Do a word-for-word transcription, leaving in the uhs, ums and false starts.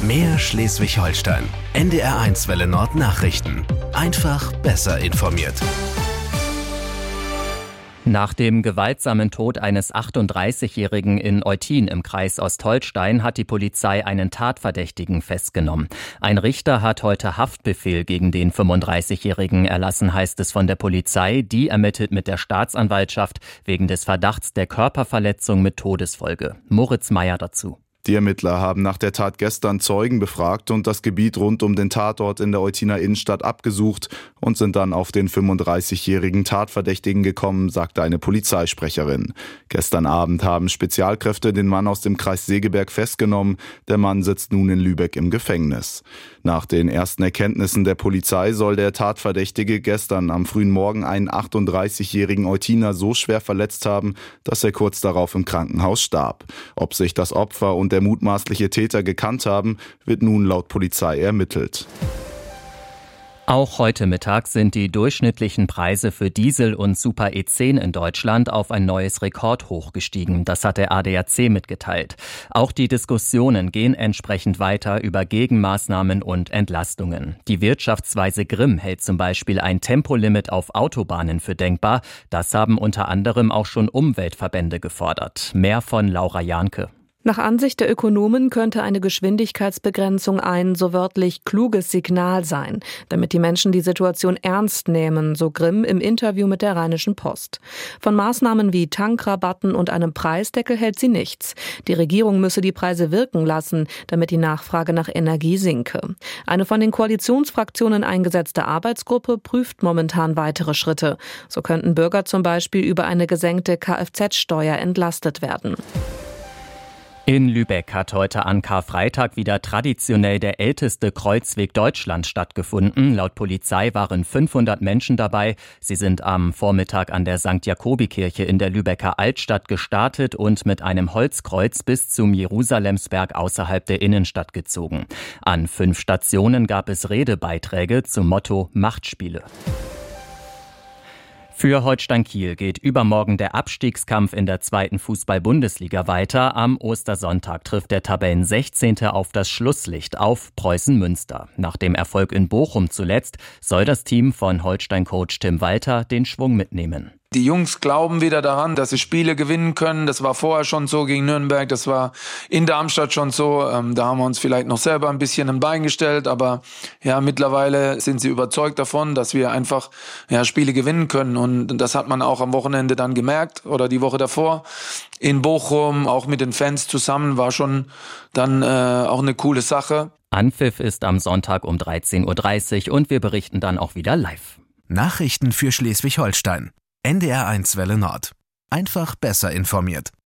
Mehr Schleswig-Holstein. N D R eins Welle Nord Nachrichten. Einfach besser informiert. Nach dem gewaltsamen Tod eines achtunddreißigjährigen in Eutin im Kreis Ostholstein hat die Polizei einen Tatverdächtigen festgenommen. Ein Richter hat heute Haftbefehl gegen den fünfunddreißigjährigen erlassen, heißt es von der Polizei. Die ermittelt mit der Staatsanwaltschaft wegen des Verdachts der Körperverletzung mit Todesfolge. Moritz Meyer dazu. Die Ermittler haben nach der Tat gestern Zeugen befragt und das Gebiet rund um den Tatort in der Eutiner Innenstadt abgesucht und sind dann auf den fünfunddreißigjährigen Tatverdächtigen gekommen, sagte eine Polizeisprecherin. Gestern Abend haben Spezialkräfte den Mann aus dem Kreis Segeberg festgenommen. Der Mann sitzt nun in Lübeck im Gefängnis. Nach den ersten Erkenntnissen der Polizei soll der Tatverdächtige gestern am frühen Morgen einen achtunddreißigjährigen Eutiner so schwer verletzt haben, dass er kurz darauf im Krankenhaus starb. Ob sich das Opfer und der mutmaßliche Täter gekannt haben, wird nun laut Polizei ermittelt. Auch heute Mittag sind die durchschnittlichen Preise für Diesel und Super E zehn in Deutschland auf ein neues Rekordhoch gestiegen. Das hat der A D A C mitgeteilt. Auch die Diskussionen gehen entsprechend weiter über Gegenmaßnahmen und Entlastungen. Die Wirtschaftsweise Grimm hält zum Beispiel ein Tempolimit auf Autobahnen für denkbar. Das haben unter anderem auch schon Umweltverbände gefordert. Mehr von Laura Jahnke. Nach Ansicht der Ökonomen könnte eine Geschwindigkeitsbegrenzung ein, so wörtlich, kluges Signal sein, damit die Menschen die Situation ernst nehmen, so Grimm im Interview mit der Rheinischen Post. Von Maßnahmen wie Tankrabatten und einem Preisdeckel hält sie nichts. Die Regierung müsse die Preise wirken lassen, damit die Nachfrage nach Energie sinke. Eine von den Koalitionsfraktionen eingesetzte Arbeitsgruppe prüft momentan weitere Schritte. So könnten Bürger zum Beispiel über eine gesenkte Kfz-Steuer entlastet werden. In Lübeck hat heute an Karfreitag wieder traditionell der älteste Kreuzweg Deutschlands stattgefunden. Laut Polizei waren fünfhundert Menschen dabei. Sie sind am Vormittag an der Sankt Jakobikirche in der Lübecker Altstadt gestartet und mit einem Holzkreuz bis zum Jerusalemsberg außerhalb der Innenstadt gezogen. An fünf Stationen gab es Redebeiträge zum Motto Machtspiele. Für Holstein Kiel geht übermorgen der Abstiegskampf in der zweiten Fußball-Bundesliga weiter. Am Ostersonntag trifft der Tabellensechzehnte auf das Schlusslicht auf Preußen Münster. Nach dem Erfolg in Bochum zuletzt soll das Team von Holstein-Coach Tim Walter den Schwung mitnehmen. Die Jungs glauben wieder daran, dass sie Spiele gewinnen können. Das war vorher schon so gegen Nürnberg, das war in Darmstadt schon so. Ähm, da haben wir uns vielleicht noch selber ein bisschen ein Bein gestellt, aber ja, mittlerweile sind sie überzeugt davon, dass wir einfach ja, Spiele gewinnen können. Und das hat man auch am Wochenende dann gemerkt oder die Woche davor in Bochum, auch mit den Fans zusammen, war schon dann äh, auch eine coole Sache. Anpfiff ist am Sonntag um dreizehn Uhr dreißig und wir berichten dann auch wieder live. Nachrichten für Schleswig-Holstein. N D R eins Welle Nord. Einfach besser informiert.